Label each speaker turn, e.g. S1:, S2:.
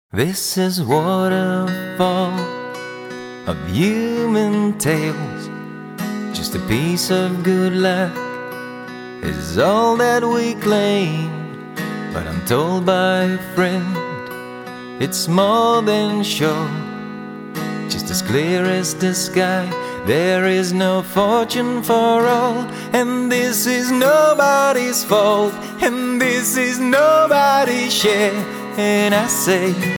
S1: This is waterfall of human tales. Just a piece of good luck is all that we claim. But I'm told by a friend it's more than sure. Just as clear as the sky, there is no fortune for all. And this is nobody's fault, and this is nobody's share. And I say